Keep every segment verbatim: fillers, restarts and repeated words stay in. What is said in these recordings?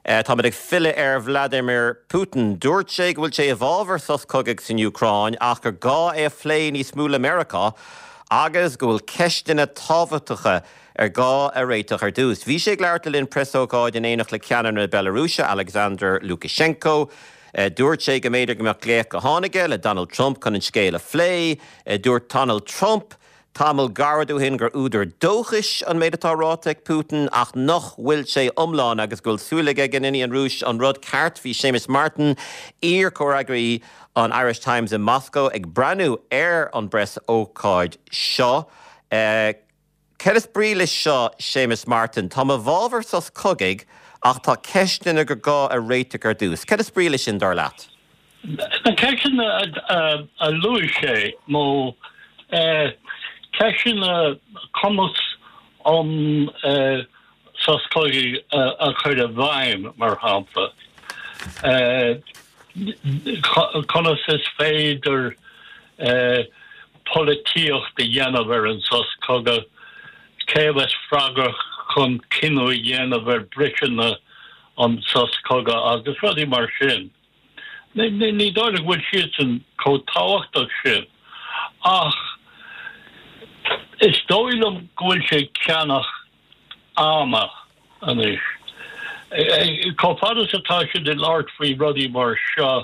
Tá ag fille ar Vladimir Putin dúirt sé go bhfuil sé a bhábhar sos cogaigh san Ucráin ach gur gá é a phlé níos múl America agus go bhfuil ceistena tábhatacha ar gá a réiteach ar dús. Bhí sé gglairta linn presógáid in éanaach le ceannar na Belarúise Alexander Lukashenko. Uh, dúirt sé go méidir go meach léach go tháinig le Donald Trump chun an scéal a phlé, uh, dúirt Donald Trump Tamil garadú hin gur údar dóchis an méid atá ráta ag Putin ach noch bhfuil sé omláin agus gúil súlaige gan iní an rúis an rud ceart bhí Seamus Martin ír choragraí an Irish Times in Moscow ag breanú ar an bres ócáid seo. Uh, Ceras brí leis seo Seamus Martin, tá a bhábhar sos cogaigh ach tá ceistena gur gá a réiteach ar dús. Ceras brí leis sin dar leat? Na ceistena a luaigh sé mó Cashin uh, comes on uh, Saskogi uh, a kind of vime mar hampa. Uh, Conas is fader uh, politioch de Janover and Saskoga Keves Frager con Kino Janover Britain on Saskoga agus Roddy Marshin. Ni don't would shit and Kotawak shit. Ah. Is dóilm gofuil sé ceannach ama an is. Copadas atá sé de láirt faoi rudí mar seo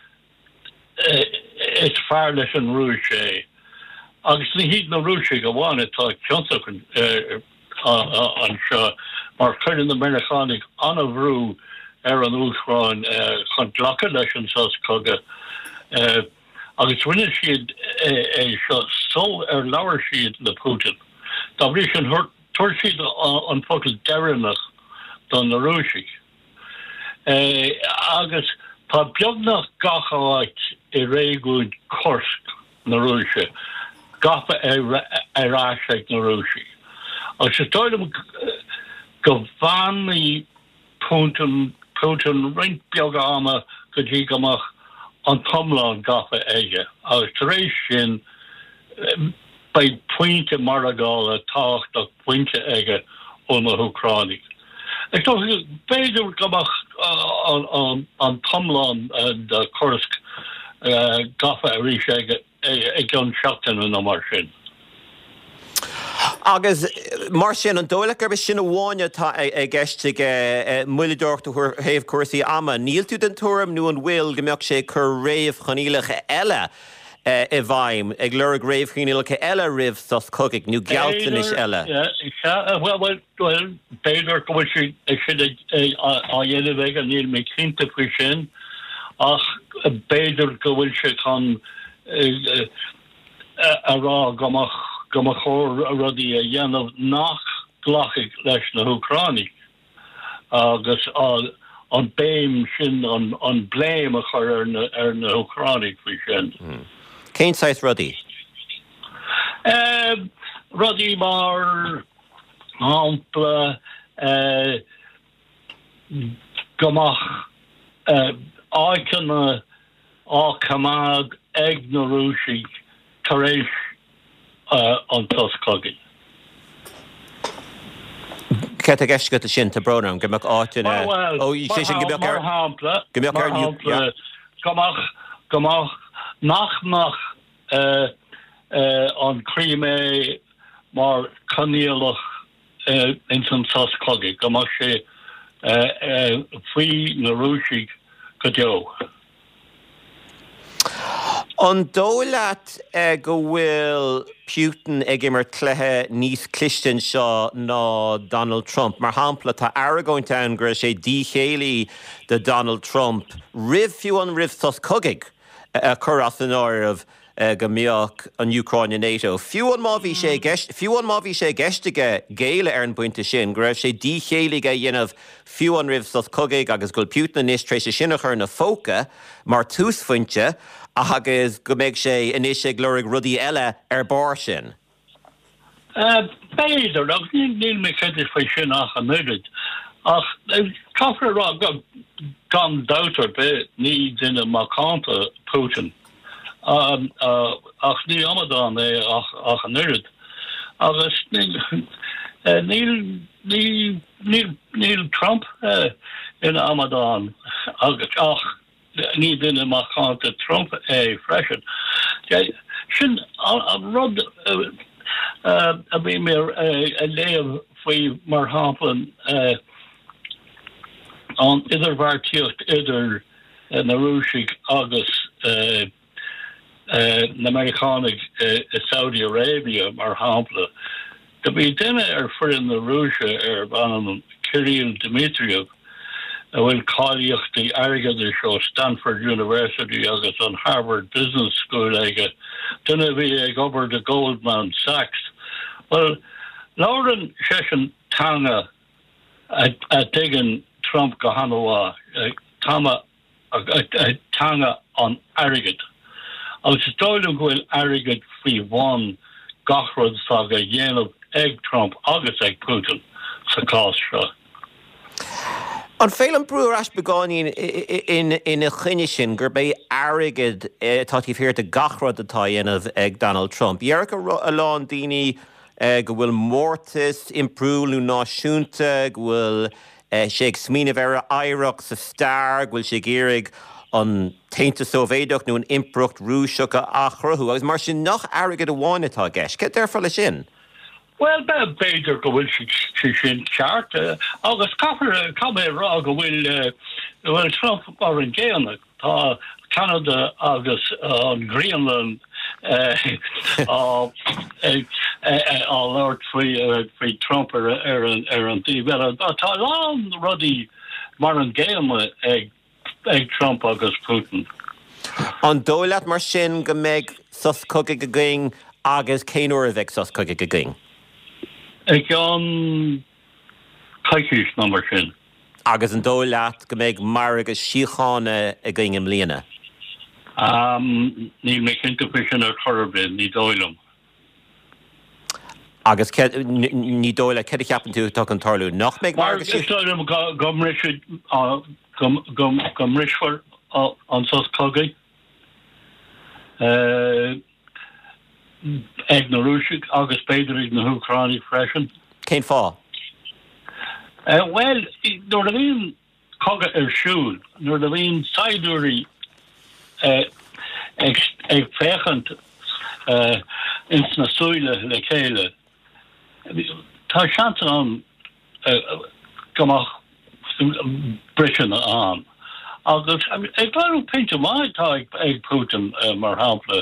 is fearr leis an rúis sé. Agus ní hiad na rúis sé go bháin atá ceantaach an seo mar chuir na Americanig an a bhrú ar an úsráin chun ghlacha leis an Saskoga. Agus rinne siad é seo so ar leabhar siad le Putin. Tá bhrí sin tuair siad an focail deireanach don na Rúisí. Agus tá beagnach gachaáid i réigúid Kursk na Rúise, gafa ar ráiseach na Rúisí. Agus is dóilm go bhanaí Putin Putin rint beag ama go dtí gomach an tomlán gafa aige. Agus taréis sin bei pointe maragál a tácht a pointe aige ó na Ucránig. Ag tó beidir gomach an tomlán and Kursk gafa a rís aige ag an seachtain an mar sin. Agus mar sin an dóileach ar sin bháine tá ag gceiste muileúirta chuir thaobh cuasaí ama. Níl tú den túram nó an bhfuil go mbeadh sé chur réamh chonílacha eile i bhaim ag leir réamh chonílacha eile ribh sos cogaigh nó gealtanis eile. Well, beidir go bhfuil sé ag sin á dhéanamh an níl mé cinnta faoi sin ach beidir go bhfuil sé chun a rá gomach Goma chór rudí a dhéanamh nach ghlachaigh leis na Ucránig agus an béim sin an bléim a chur ar na Ucránig faoi sin. Cén sáis rudí? Rudí mar hampla gomach áiceanna á camad ag na Rúisí tar éis Uh, an Saskoga. Ket a gceist go a sin tá brnam go meach áitina ó sé sin go mar hampla go meach gomach gomach nachmach an crímé mar caníalach in san Saskoga gomach sé faoi na Rúisí go deo. An dóileat uh, go bhfuil Putin ag immer clethe níos clisteann seo ná Donald Trump. Mar hampla tá aragóint ann gur sé díchéalaí de Donald Trump ribh fiú an ribh sos cogaigh a chur as an áireamh go mbeadh an Ucráine NATO. Fiú an má bhí sé fiú an má bhí sé geisteige géile ar an buinte sin, go raibh sé díchéalaige dhéanamh fiú an ribh sos cogaigh agus gúil Putin is trééis sé sinna chur na fóca mar túsfuinte agus go méid sé inis sé glóigh rudí eile ar bar sin. Beidir ach níl mé chéidir faoi sin ach an nuid. Ach caithfar rá gan dátar be ní duine má cáanta Putin. Ach ní amadán é ach an nuid. Agus níl níl Trump in Ramadan agus ach ní duine amachánta Trump é freisin. Sin an rud a bhí mé a léamh faoi mar hamplan an idirbhartíocht idir na Rúsig agus na Americanig Saudi Arabia mar hampla. Da bhí duine ar furin na Rússia ar ban Kirill Dmitriev a bhfuil cáilíochtaí airgad seo Stanford University agus an Harvard Business School aige. Duine bhí ag obair de Goldman Sachs. Well, Lauren Session Tanga a diggin Trump go hanwa Tama Tanga on airgad. Agus stoilm bhfuil airgad faoi bhain gachrod saga dhéanamh ag Trump agus ag Putin sa cás seo. An féile brúr as begáin in in a chuine sin gur bé airgad tátíh fér de gachrod atá dhéanamh ag Donald Trump. Dhearc a lán daoine go bhfuil mórtas imprúlú náisiúnta, go bhfuil sé ag smíanamh ar éireach sa stair, go bhfuil sé géirigh an tainte sóvéideach nó an imprucht rúiseach a achrathú, agus mar sin nach airgad a bháin atá gceist. Cé dearfá le sin? Well, be beidir go bhfuil si sin ceart agus caafar cabé rá go bhfuil bhfuil Trump ar an ggéanach tá Canada agus an Greenland á Lord faoi Trump ar an tí tá lán rudí mar an ggéanach ag ag Trump agus Putin. An dóileat mar sin go méid sus cogaigh go going agus céanúir a bheith sus cogaigh go going. Ag an caiiciús ná mar sin. Agus an dóileat go méid mar agus síochána a going im líana. Um, ní mé cinnta sin ar chorbin ní dóilm. Agus ní dóile ce cheapan tú tá an tarlú nach méid mar agus gom risfor an sos cogaigh. Ag na Rúsig agus beidir ag na Ucráine freisin. Cén fá? Well, nuair a bhíon cogadh ar siúl, nuair a bhíon saidúirí ag féchant ins na súile le chéile. Tá seantan an gomach Britain an. Agus ag bhaú peinte mai tá ag Putin mar hampla.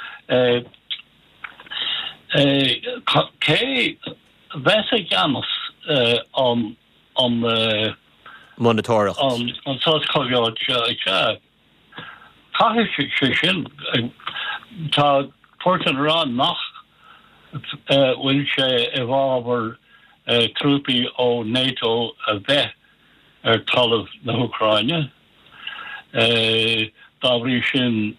Cé bheitsa ganas an an Monitóireacht an sás cogáid se. Caithir sé sin tá Putin rán nach bhfuil sé i bhábhar trúpaí ó NATO a bheith ar talamh na Ucráine. Dá bhrí sin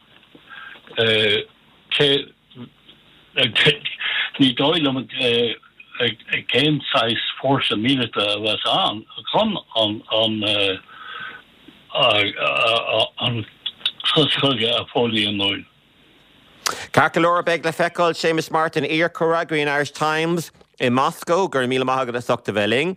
ní dóilm cén sais fórsa mílita was an chun an an an chuschuige a fólaí an nóil. Carcalóra beg le feicáil Seamus Martin ar Coragrian Irish Times in Moscow gur míle maithagad a Socta Bheling.